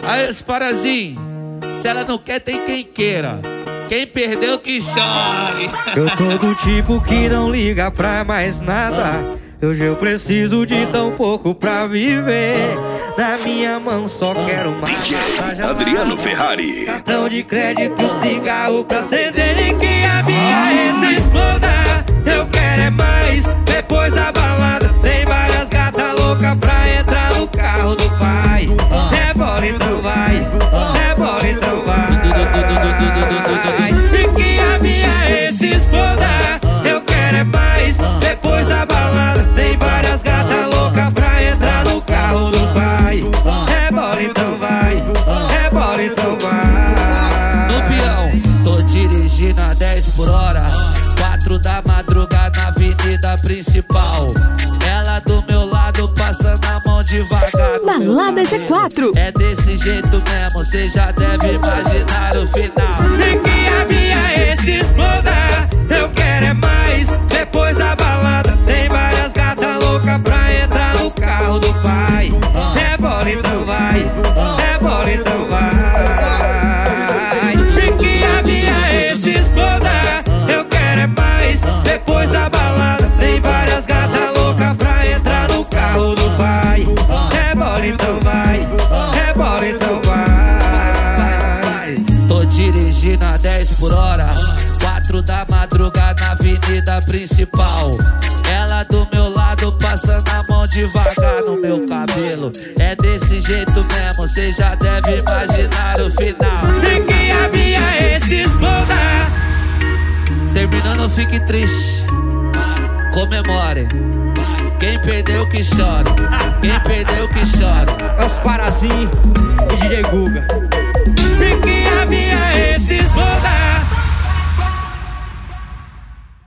Aí os parazinhos, se ela não quer, tem quem queira. Quem perdeu que chore. Eu tô do tipo que não liga pra mais nada. Hoje eu preciso de tão pouco pra viver. Na minha mão só quero mais. DJ Adriano Ferrari. Cartão de crédito, cigarro pra acender e que a minha esse exploda. Eu quero é mais. Depois da balada tem várias gatas loucas pra entrar no carro do pai. Rebola então vai, rebola então vai. E que a minha esse exploda. Eu quero é mais. Depois da balada tem várias gatas loucas pra entrar no carro do pai. Rebola então vai, rebola então vai. No peão, tô dirigindo a 10 por hora. 4 da madrugada na avenida principal. Ela do meu lado passando a mão devagar. Balada G4. É desse jeito mesmo, cê já deve imaginar o final. E que a minha esse exploda. Eu quero é mais. Depois da balada tem várias gatas loucas pra entrar no carro do pai. Rebola então vai, rebola então vai. E que a minha esse exploda. Eu quero é mais. Depois da balada tem várias gatas loucas pra entrar no carro do pai. Rebola então vai, rebola então vai. Tô dirigindo a 10 por hora. 4 da madrugada na avenida principal. Ela do meu lado passando a mão devagar no meu cabelo. É desse jeito mesmo, cê já deve imaginar o final. E que a minha esse exploda. Terminando, fique triste, comemore. Quem perdeu que chore, quem perdeu que chore. É os Parazinho e DJ Guga.